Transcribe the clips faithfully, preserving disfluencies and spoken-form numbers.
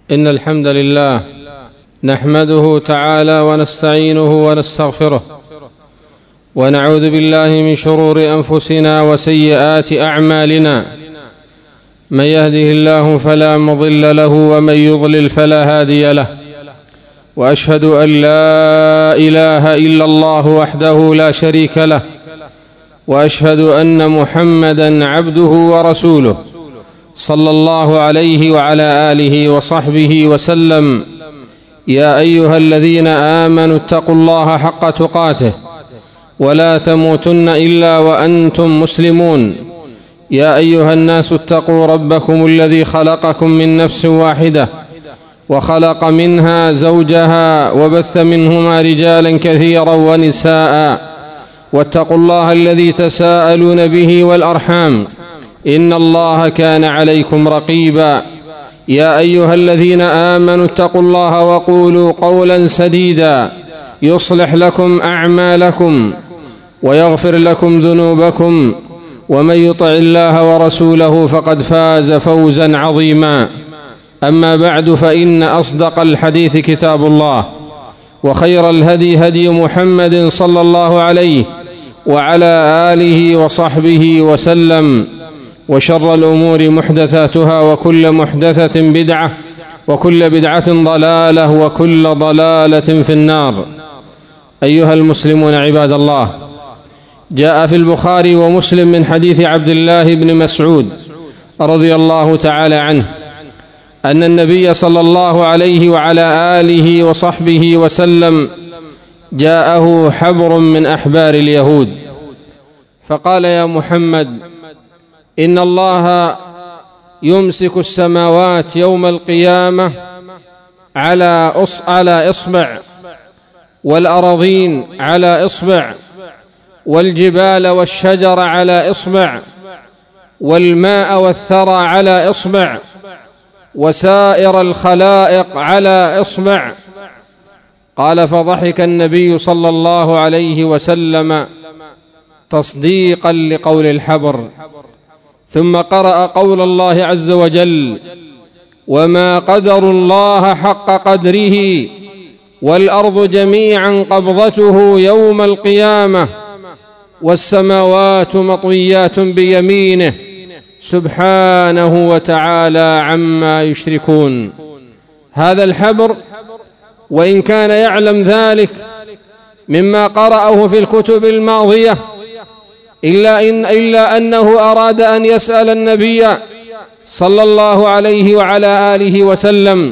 إن الحمد لله نحمده تعالى ونستعينه ونستغفره، ونعوذ بالله من شرور أنفسنا وسيئات أعمالنا. من يهده الله فلا مضل له، ومن يضلل فلا هادي له. وأشهد أن لا إله إلا الله وحده لا شريك له، وأشهد أن محمدًا عبده ورسوله صلى الله عليه وعلى آله وصحبه وسلم. يا أيها الذين آمنوا اتقوا الله حق تقاته ولا تموتن إلا وأنتم مسلمون. يا أيها الناس اتقوا ربكم الذي خلقكم من نفس واحدة، وخلق منها زوجها، وبث منهما رجالا كثيرا ونساء. واتقوا الله الذي تساءلون به والأرحام، إن الله كان عليكم رقيبا. يا أيها الذين آمنوا اتقوا الله وقولوا قولا سديدا يصلح لكم أعمالكم ويغفر لكم ذنوبكم، ومن يطع الله ورسوله فقد فاز فوزا عظيما. أما بعد، فإن أصدق الحديث كتاب الله، وخير الهدي هدي محمد صلى الله عليه وعلى آله وصحبه وسلم. وشر الأمور محدثاتها، وكل محدثة بدعة، وكل بدعة ضلالة، وكل ضلالة في النار. أيها المسلمون عباد الله، جاء في البخاري ومسلم من حديث عبد الله بن مسعود رضي الله تعالى عنه أن النبي صلى الله عليه وعلى آله وصحبه وسلم جاءه حبر من أحبار اليهود، فقال: يا محمد، إن الله يمسك السماوات يوم القيامة على على إصبع، والأراضين على إصبع، والجبال والشجر على إصبع، والماء والثرى على إصبع، وسائر الخلائق على إصبع. قال: فضحك النبي صلى الله عليه وسلم تصديقا لقول الحبر، ثم قرأ قول الله عز وجل: وما قدروا الله حق قدره، والأرض جميعا قبضته يوم القيامة، والسماوات مطويات بيمينه سبحانه وتعالى عما يشركون. هذا الحبر، وإن كان يعلم ذلك مما قرأه في الكتب الماضية، إلا, إن إلا أنه أراد أن يسأل النبي صلى الله عليه وعلى آله وسلم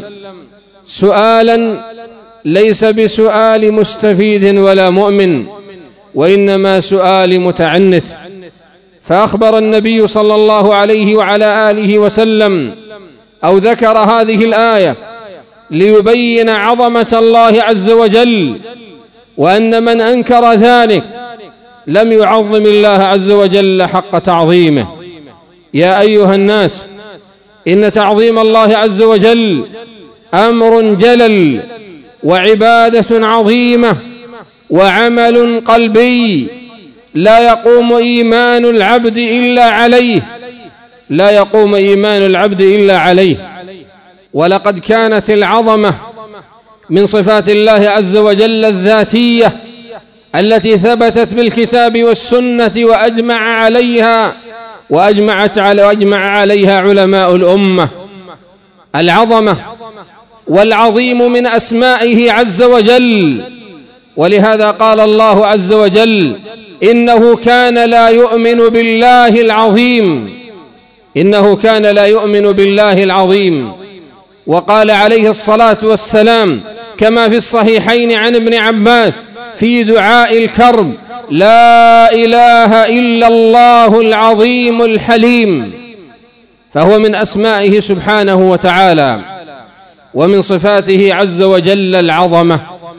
سؤالا ليس بسؤال مستفيد ولا مؤمن، وإنما سؤال متعنت. فأخبر النبي صلى الله عليه وعلى آله وسلم أو ذكر هذه الآية ليبين عظمة الله عز وجل، وأن من أنكر ذلك لم يعظم الله عز وجل حق تعظيمه. يا أيها الناس، إن تعظيم الله عز وجل أمر جلل، وعبادة عظيمة، وعمل قلبي لا يقوم إيمان العبد إلا عليه لا يقوم إيمان العبد إلا عليه. ولقد كانت العظمة من صفات الله عز وجل الذاتية التي ثبتت بالكتاب والسنة، وأجمع عليها وأجمعت على وأجمع عليها علماء الأمة. العظمة والعظيم من أسمائه عز وجل، ولهذا قال الله عز وجل: إنه كان لا يؤمن بالله العظيم إنه كان لا يؤمن بالله العظيم. وقال عليه الصلاة والسلام كما في الصحيحين عن ابن عباس في دعاء الكرب: لا إله إلا الله العظيم الحليم. فهو من أسمائه سبحانه وتعالى، ومن صفاته عز وجل العظمة.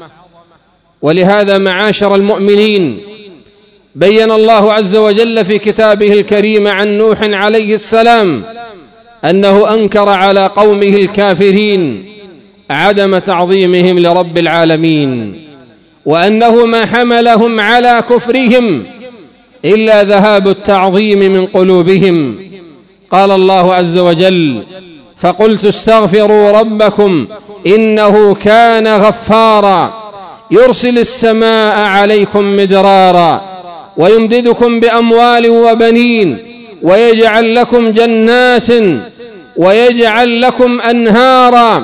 ولهذا معاشر المؤمنين، بين الله عز وجل في كتابه الكريم عن نوح عليه السلام أنه أنكر على قومه الكافرين عدم تعظيمهم لرب العالمين، وأنه ما حملهم على كفرهم إلا ذهاب التعظيم من قلوبهم. قال الله عز وجل: فقلت استغفروا ربكم إنه كان غفارا يرسل السماء عليكم مدرارا ويمددكم بأموال وبنين ويجعل لكم جنات ويجعل لكم أنهارا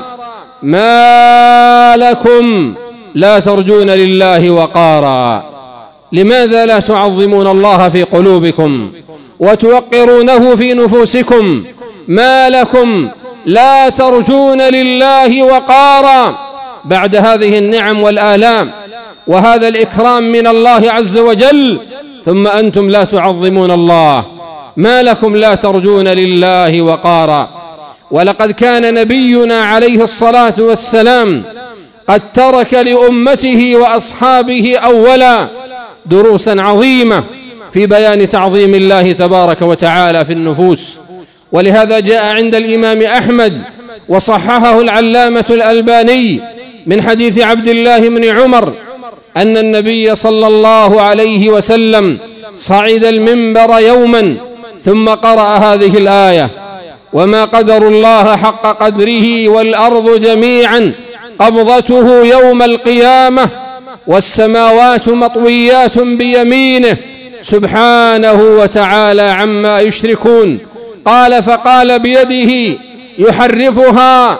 ما لكم لا ترجون لله وقارا. لماذا لا تعظمون الله في قلوبكم وتوقرونه في نفوسكم؟ ما لكم لا ترجون لله وقارا بعد هذه النعم والآلام وهذا الإكرام من الله عز وجل، ثم أنتم لا تعظمون الله؟ ما لكم لا ترجون لله وقارا. ولقد كان نبينا عليه الصلاة والسلام قد ترك لأمته وأصحابه أولا دروسا عظيمة في بيان تعظيم الله تبارك وتعالى في النفوس. ولهذا جاء عند الإمام أحمد وصححه العلامة الألباني من حديث عبد الله بن عمر أن النبي صلى الله عليه وسلم صعد المنبر يوما ثم قرأ هذه الآية: وما قدر الله حق قدره والأرض جميعا قبضته يوم القيامة والسماوات مطويات بيمينه سبحانه وتعالى عما يشركون. قال: فقال بيده يحرفها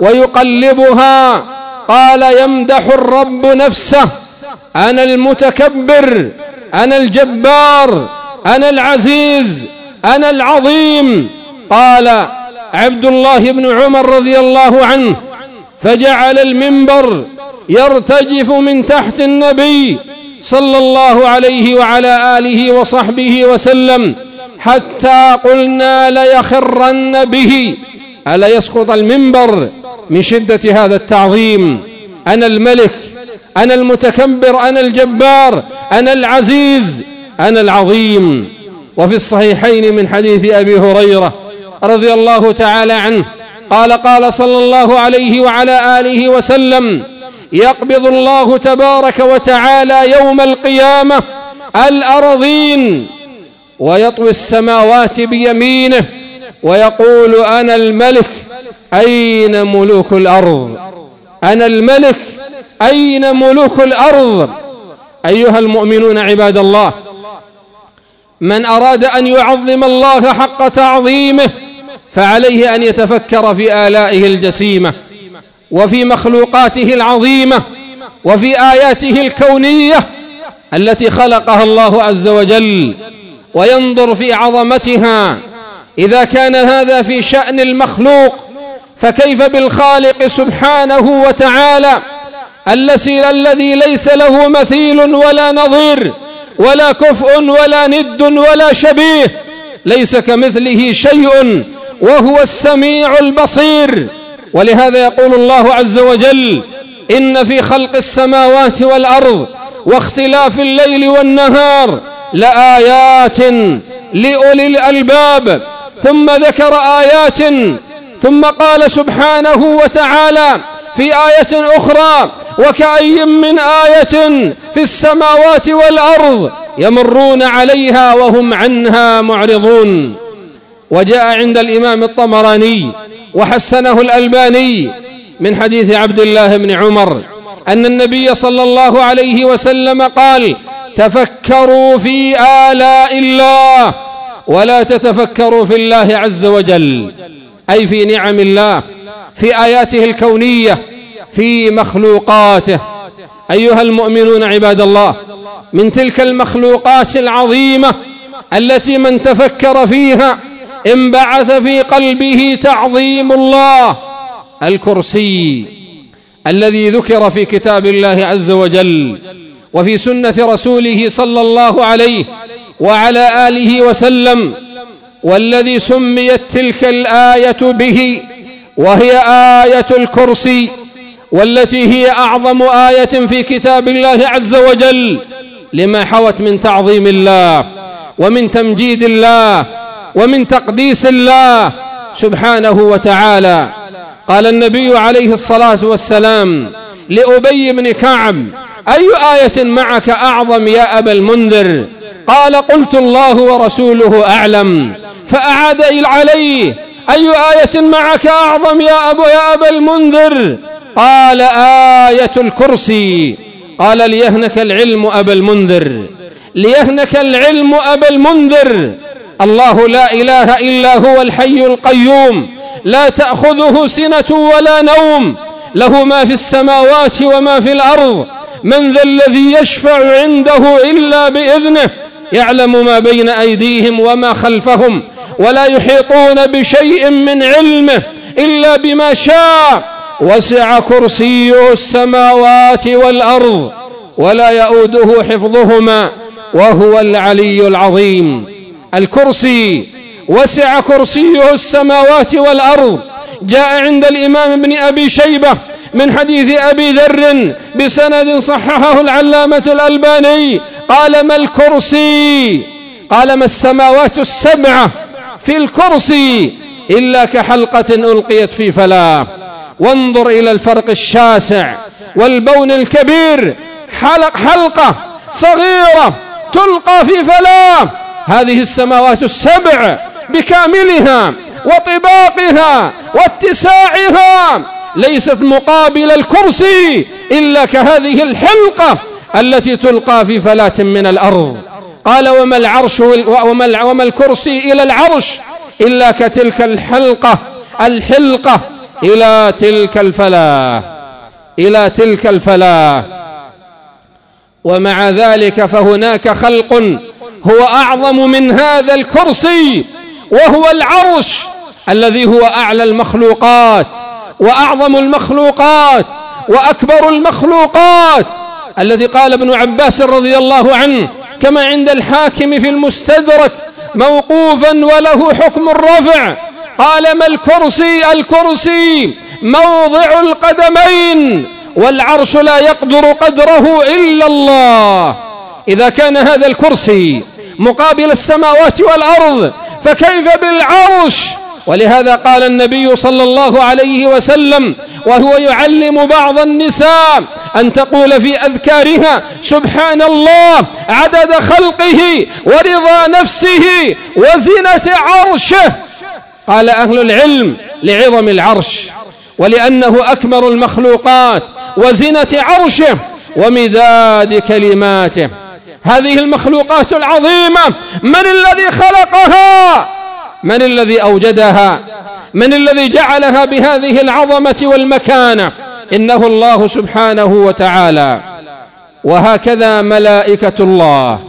ويقلبها. قال: يمدح الرب نفسه: أنا المتكبر، أنا الجبار، أنا العزيز، أنا العظيم. قال عبد الله بن عمر رضي الله عنه: فجعل المنبر يرتجف من تحت النبي صلى الله عليه وعلى آله وصحبه وسلم حتى قلنا ليخرن به، ألا يسقط المنبر من شدة هذا التعظيم. أنا الملك، أنا المتكبر، أنا الجبار، أنا العزيز، أنا العظيم. وفي الصحيحين من حديث أبي هريرة رضي الله تعالى عنه قال: قال صلى الله عليه وعلى آله وسلم: يقبض الله تبارك وتعالى يوم القيامة الأرضين ويطوي السماوات بيمينه ويقول: أنا الملك أين ملوك الأرض؟ أنا الملك أين ملوك الأرض؟ أيها المؤمنون عباد الله، من أراد أن يعظم الله حق تعظيمه فعليه أن يتفكر في آلائه الجسيمة وفي مخلوقاته العظيمة وفي آياته الكونية التي خلقها الله عز وجل، وينظر في عظمتها. إذا كان هذا في شأن المخلوق فكيف بالخالق سبحانه وتعالى الذي ليس له مثيل ولا نظير ولا كفء ولا ند ولا شبيه، ليس كمثله شيء وهو السميع البصير. ولهذا يقول الله عز وجل: إن في خلق السماوات والأرض واختلاف الليل والنهار لآيات لأولي الألباب. ثم ذكر آيات، ثم قال سبحانه وتعالى في آية أخرى: وكأي من آية في السماوات والأرض يمرون عليها وهم عنها معرضون. وجاء عند الإمام الطبراني وحسنه الألباني من حديث عبد الله بن عمر أن النبي صلى الله عليه وسلم قال: تفكروا في آلاء الله ولا تتفكروا في الله عز وجل، أي في نعم الله، في آياته الكونية، في مخلوقاته. أيها المؤمنون عباد الله، من تلك المخلوقات العظيمة التي من تفكر فيها انبعث في قلبه تعظيم الله الكرسي الذي ذكر في كتاب الله عز وجل وفي سنة رسوله صلى الله عليه وعلى آله وسلم، والذي سميت تلك الآية به وهي آية الكرسي، والتي هي أعظم آية في كتاب الله عز وجل لما حوت من تعظيم الله ومن تمجيد الله ومن تقديس الله سبحانه وتعالى. قال النبي عليه الصلاة والسلام لأبي بن كعب: أي آية معك أعظم يا أبا المنذر؟ قال: قلت الله ورسوله أعلم. فأعاد عليه أي آية معك أعظم يا أبو يا أبا المنذر؟ قال آية الكرسي. قال ليهنك العلم أبا المنذر، ليهنك العلم أبا المنذر. الله لا إله إلا هو الحي القيوم، لا تأخذه سنة ولا نوم، له ما في السماوات وما في الأرض. من ذا الذي يشفع عنده إلا بإذنه، يعلم ما بين أيديهم وما خلفهم، ولا يحيطون بشيء من علمه إلا بما شاء. وسع كرسيه السماوات والأرض ولا يؤوده حفظهما وهو العلي العظيم. الكرسي وسع كرسيه السماوات والأرض. جاء عند الإمام ابن أبي شيبة من حديث أبي ذر بسند صححه العلامة الألباني، قال: ما الكرسي؟ قال: ما السماوات السبعة في الكرسي إلا كحلقة ألقيت في فلاة. وانظر إلى الفرق الشاسع والبون الكبير. حلق حلقة صغيرة تلقى في فلاة، هذه السماوات السبع بكاملها وطباقها واتساعها ليست مقابل الكرسي إلا كهذه الحلقة التي تلقى في فلاة من الأرض. قال: وما العرش وما, وما الكرسي إلى العرش إلا كتلك الحلقة الحلقة إلى تلك الفلاة إلى تلك الفلاة. ومع ذلك فهناك خلق هو أعظم من هذا الكرسي، وهو العرش الذي هو أعلى المخلوقات وأعظم المخلوقات وأكبر المخلوقات، الذي قال ابن عباس رضي الله عنه كما عند الحاكم في المستدرك موقوفا وله حكم الرفع، قال: ما الكرسي؟ الكرسي موضع القدمين، والعرش لا يقدر قدره إلا الله. إذا كان هذا الكرسي مقابل السماوات والأرض فكيف بالعرش؟ ولهذا قال النبي صلى الله عليه وسلم وهو يعلم بعض النساء أن تقول في أذكارها: سبحان الله عدد خلقه ورضا نفسه وزنة عرشه. قال أهل العلم: لعظم العرش ولأنه أكبر المخلوقات وزنة عرشه ومداد كلماته. هذه المخلوقات العظيمة من الذي خلقها؟ من الذي أوجدها؟ من الذي جعلها بهذه العظمة والمكانة؟ إنه الله سبحانه وتعالى. وهكذا ملائكة الله،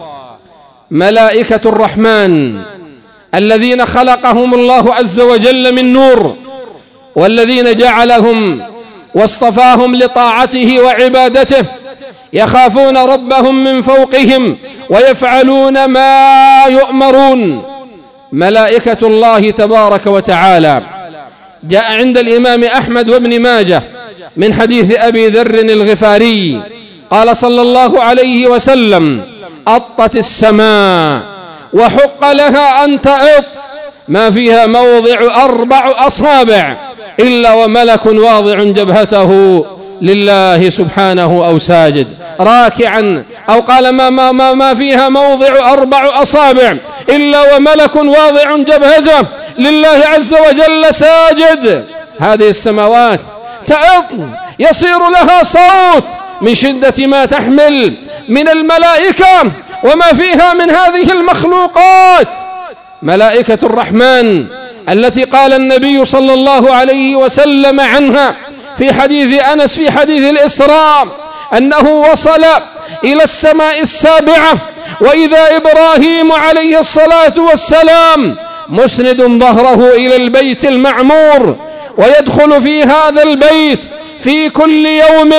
ملائكة الرحمن الذين خلقهم الله عز وجل من نور، والذين جعلهم واصطفاهم لطاعته وعبادته، يخافون ربهم من فوقهم ويفعلون ما يؤمرون. ملائكة الله تبارك وتعالى. جاء عند الإمام أحمد وابن ماجه من حديث أبي ذر الغفاري قال صلى الله عليه وسلم: أطت السماء وحق لها أن تأط، ما فيها موضع أربع أصابع إلا وملك واضع جبهته لله سبحانه أو ساجد راكعا، أو قال ما, ما, ما, ما فيها موضع أربع أصابع إلا وملك واضع جبهته لله عز وجل ساجد. هذه السماوات تأط، يصير لها صوت من شدة ما تحمل من الملائكة وما فيها من هذه المخلوقات. ملائكة الرحمن التي قال النبي صلى الله عليه وسلم عنها في حديث أنس في حديث الإسراء أنه وصل إلى السماء السابعة وإذا إبراهيم عليه الصلاة والسلام مسند ظهره إلى البيت المعمور، ويدخل في هذا البيت في كل يوم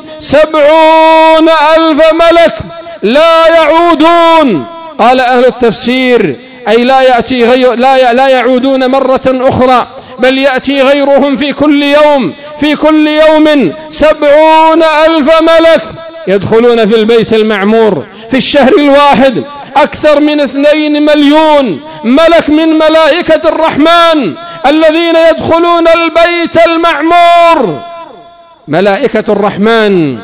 سبعون ألف ملك لا يعودون. قال أهل التفسير: أي لا يأتي غير لا لا يعودون مرة أخرى، بل يأتي غيرهم في كل يوم في كل يوم سبعون ألف ملك يدخلون في البيت المعمور. في الشهر الواحد أكثر من اثنين مليون ملك من ملائكة الرحمن الذين يدخلون البيت المعمور. ملائكة الرحمن.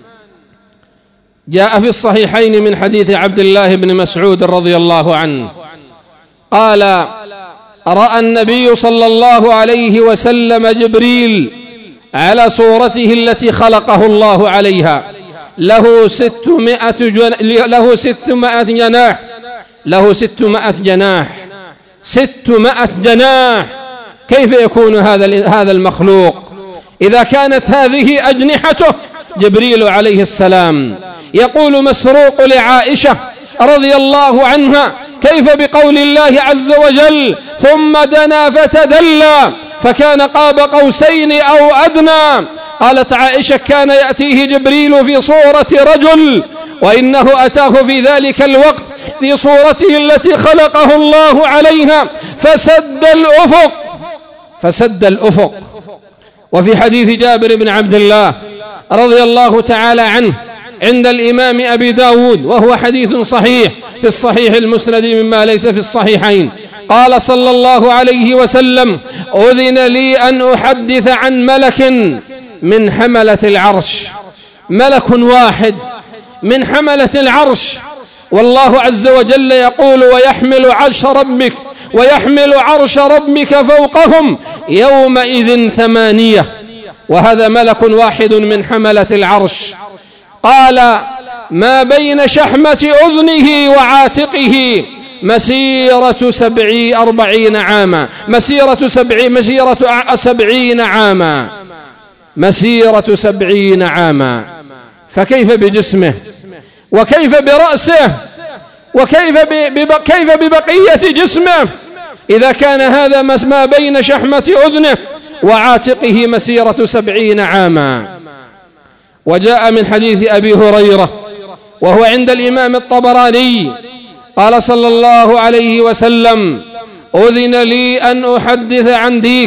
جاء في الصحيحين من حديث عبد الله بن مسعود رضي الله عنه قال: رأى النبي صلى الله عليه وسلم جبريل على صورته التي خلقه الله عليها، له ستمائة جن... له ستمائة جناح له ستمائة جناح ستمائة جناح. كيف يكون هذا هذا المخلوق إذا كانت هذه أجنحته؟ جبريل عليه السلام. يقول مسروق لعائشة رضي الله عنها: كيف بقول الله عز وجل ثم دنا فتدلى فكان قاب قوسين أو أدنى؟ قالت عائشة: كان يأتيه جبريل في صورة رجل، وإنه أتاه في ذلك الوقت في صورته التي خلقه الله عليها فسد الأفق فسد الأفق. وفي حديث جابر بن عبد الله رضي الله تعالى عنه عند الإمام أبي داود، وهو حديث صحيح في الصحيح المسند مما ليس في الصحيحين، قال صلى الله عليه وسلم: أذن لي أن أحدث عن ملك من حملة العرش، ملك واحد من حملة العرش، والله عز وجل يقول: ويحمل عرش ربك ويحمل عرش ربك فوقهم يومئذ ثمانية، وهذا ملك واحد من حملة العرش. قال: ما بين شحمة أذنه وعاتقه مسيرة سبعي أربعين عاما مسيرة سبعي مسيرة سبعين عاما مسيرة سبعين عاما. فكيف بجسمه وكيف برأسه وكيف كيف ببقية جسمه إذا كان هذا ما بين شحمة أذنه وعاتقه مسيرة سبعين عاما. وجاء من حديث أبي هريرة وهو عند الإمام الطبراني قال صلى الله عليه وسلم: أذن لي أن أحدث عن ديك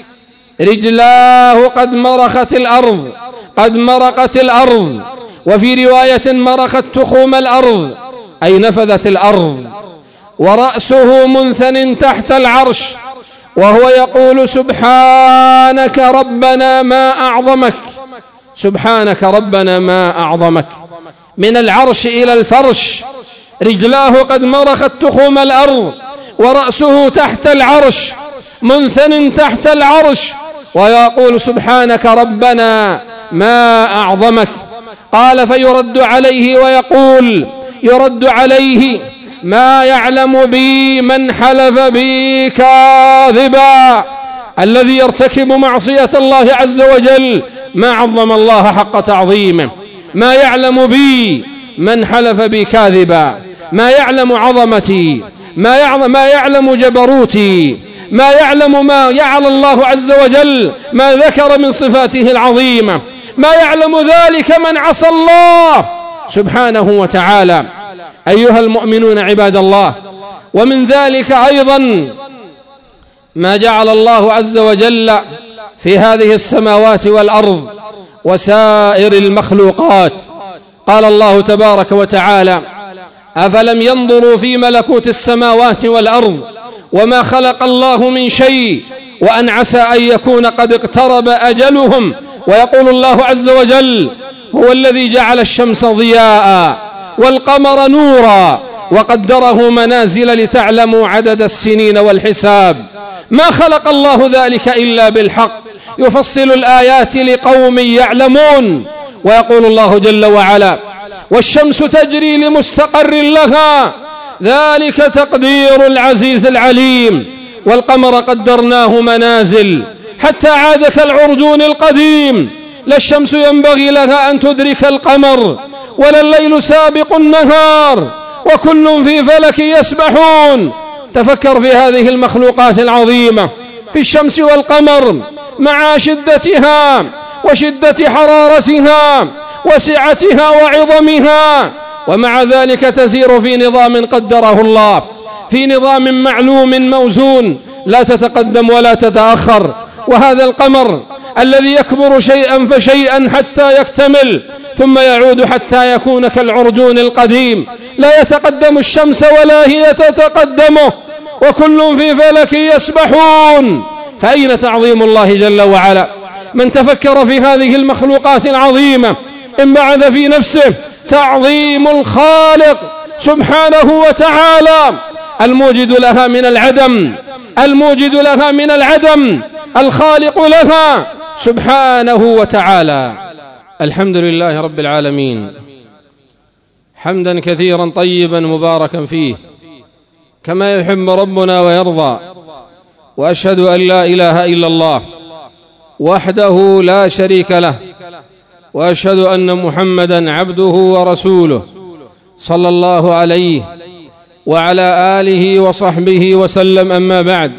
رجلاه قد مرخت الأرض قد مرقت الأرض، وفي رواية مرخت تخوم الأرض أي نفذت الأرض، ورأسه منثن تحت العرش وهو يقول: سبحانك ربنا ما أعظمك سبحانك ربنا ما أعظمك. من العرش إلى الفرش رجلاه قد مرخت تخوم الأرض، ورأسه تحت العرش منثن تحت العرش، ويقول: سبحانك ربنا ما أعظمك. قال: فيرد عليه ويقول يرد عليه: ما يعلم بي من حلف بي كاذبا. الذي يرتكب معصية الله عز وجل ما عظم الله حق تعظيمه. ما يعلم بي من حلف بي كاذبا، ما يعلم عظمتي، ما يعلم, ما يعلم جبروتي، ما يعلم ما يعلم الله عز وجل ما ذكر من صفاته العظيمة، ما يعلم ذلك من عصى الله سبحانه وتعالى. أيها المؤمنون عباد الله، ومن ذلك أيضا ما جعل الله عز وجل في هذه السماوات والأرض وسائر المخلوقات. قال الله تبارك وتعالى: أفلم ينظروا في ملكوت السماوات والأرض وما خلق الله من شيء وأن عسى أن يكون قد اقترب أجلهم. ويقول الله عز وجل: هو الذي جعل الشمس ضياء والقمر نورا وقدره منازل لتعلموا عدد السنين والحساب. ما خلق الله ذلك إلا بالحق، يفصل الآيات لقوم يعلمون. ويقول الله جل وعلا: والشمس تجري لمستقر لها ذلك تقدير العزيز العليم، والقمر قدرناه منازل حتى عاد كالعرجون القديم، لا الشمس ينبغي لها أن تدرك القمر ولا الليل سابق النهار وكل في فلك يسبحون. تفكر في هذه المخلوقات العظيمة، في الشمس والقمر مع شدتها وشدة حرارتها وسعتها وعظمها، ومع ذلك تسير في نظام قدره الله، في نظام معلوم موزون، لا تتقدم ولا تتأخر. وهذا القمر الذي يكبر شيئا فشيئا حتى يكتمل ثم يعود حتى يكون كالعرجون القديم، لا يتقدم الشمس ولا هي تتقدمه، وكل في فلك يسبحون. فأين تعظيم الله جل وعلا؟ من تفكر في هذه المخلوقات العظيمة انبعث في نفسه تعظيم الخالق سبحانه وتعالى الموجد لها من العدم الموجد لها من العدم، الخالق لها سبحانه وتعالى. الحمد لله رب العالمين، حمدا كثيرا طيبا مباركا فيه كما يحب ربنا ويرضى. وأشهد أن لا إله إلا الله وحده لا شريك له، وأشهد أن محمدا عبده ورسوله صلى الله عليه وعلى آله وصحبه وسلم. أما بعد،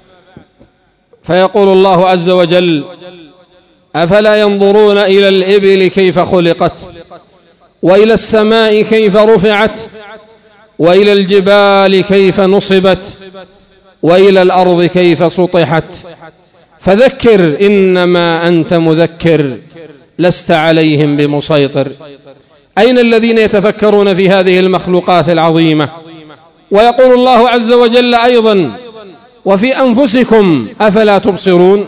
فيقول الله عز وجل: أفلا ينظرون إلى الإبل كيف خلقت، وإلى السماء كيف رفعت، وإلى الجبال كيف نصبت، وإلى الأرض كيف سطحت. فذكر إنما أنت مذكر لست عليهم بمسيطر. أين الذين يتفكرون في هذه المخلوقات العظيمة؟ ويقول الله عز وجل أيضا: وفي أنفسكم أفلا تبصرون،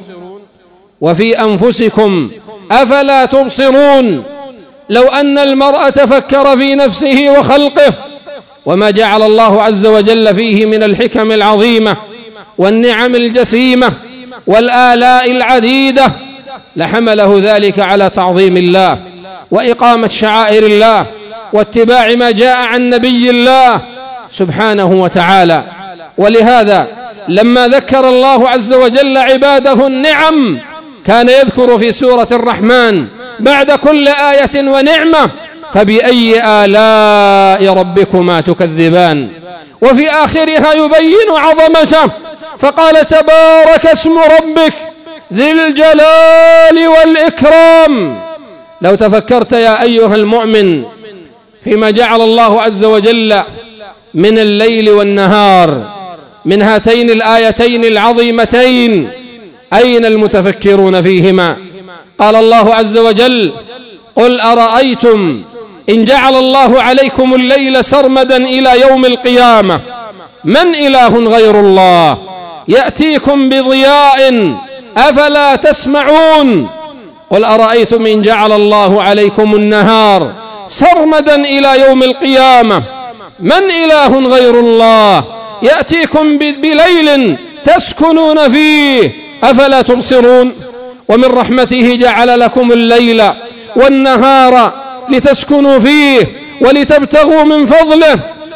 وفي أنفسكم أفلا تبصرون. لو أن المرء تفكر في نفسه وخلقه وما جعل الله عز وجل فيه من الحكم العظيمة والنعم الجسيمة والآلاء العديدة لحمله ذلك على تعظيم الله وإقامة شعائر الله واتباع ما جاء عن نبي الله سبحانه وتعالى. ولهذا لما ذكر الله عز وجل عباده النعم كان يذكر في سورة الرحمن بعد كل آية ونعمة: فبأي آلاء ربكما تكذبان. وفي آخرها يبين عظمته فقال: تبارك اسم ربك ذي الجلال والإكرام. لو تفكرت يا أيها المؤمن فيما جعل الله عز وجل من الليل والنهار من هاتين الآيتين العظيمتين، أين المتفكرون فيهما؟ قال الله عز وجل: قل أرأيتم إن جعل الله عليكم الليل سرمدا إلى يوم القيامة من إله غير الله يأتيكم بضياء أفلا تسمعون. قل أرأيتم إن جعل الله عليكم النهار سرمدا إلى يوم القيامة من إله غير الله يأتيكم بليل تسكنون فيه أفلا تبصرون. ومن رحمته جعل لكم الليل والنهار لتسكنوا فيه ولتبتغوا من فضله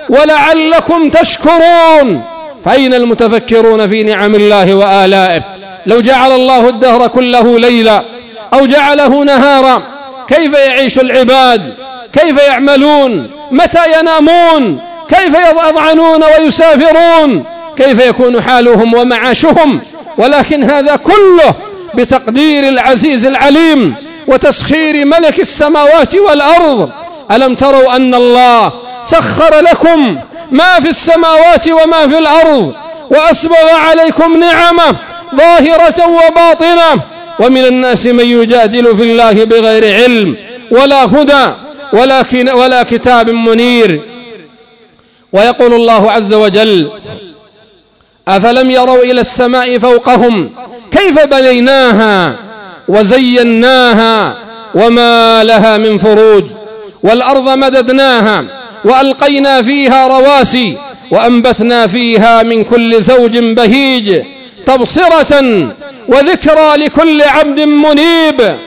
ولعلكم تشكرون. فأين المتفكرون في نعم الله وآلائه؟ لو جعل الله الدهر كله ليلا أو جعله نهارا كيف يعيش العباد؟ كيف يعملون؟ متى ينامون؟ كيف يضعنون ويسافرون؟ كيف يكون حالهم ومعاشهم؟ ولكن هذا كله بتقدير العزيز العليم وتسخير ملك السماوات والأرض. ألم تروا أن الله سخر لكم ما في السماوات وما في الأرض وأسبغ عليكم نعمه ظاهرة وباطنة؟ ومن الناس من يجادل في الله بغير علم ولا هدى ولا, ولا كتاب منير. ويقول الله عز وجل: أفلم يروا إلى السماء فوقهم كيف بنيناها وزيناها وما لها من فروج، والأرض مددناها وألقينا فيها رواسي وأنبتنا فيها من كل زوج بهيج تبصرة وذكرى لكل عبد منيب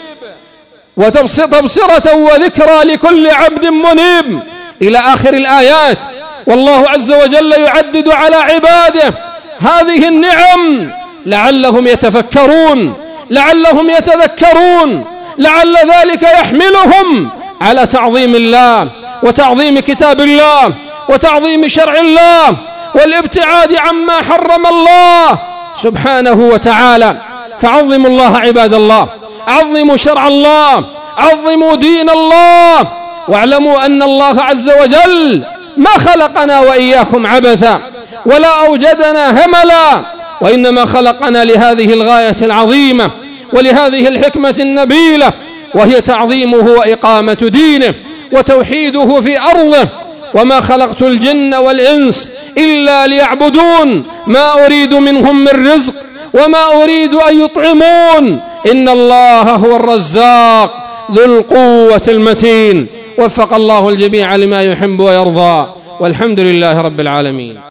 وتبصرة وذكرى لكل عبد منيب إلى آخر الآيات. والله عز وجل يعدد على عباده هذه النعم لعلهم يتفكرون، لعلهم يتذكرون، لعل ذلك يحملهم على تعظيم الله وتعظيم كتاب الله وتعظيم شرع الله والابتعاد عما حرم الله سبحانه وتعالى. فعظموا الله عباد الله، عظموا شرع الله، عظموا دين الله، واعلموا أن الله عز وجل ما خلقنا وإياكم عبثا ولا أوجدنا هملا، وإنما خلقنا لهذه الغاية العظيمة ولهذه الحكمة النبيلة، وهي تعظيمه وإقامة دينه وتوحيده في أرضه. وما خلقت الجن والإنس إلا ليعبدون ما أريد منهم من رزق وما أريد أن يطعمون إن الله هو الرزاق ذو القوة المتين. وفق الله الجميع لما يحب ويرضى، والحمد لله رب العالمين.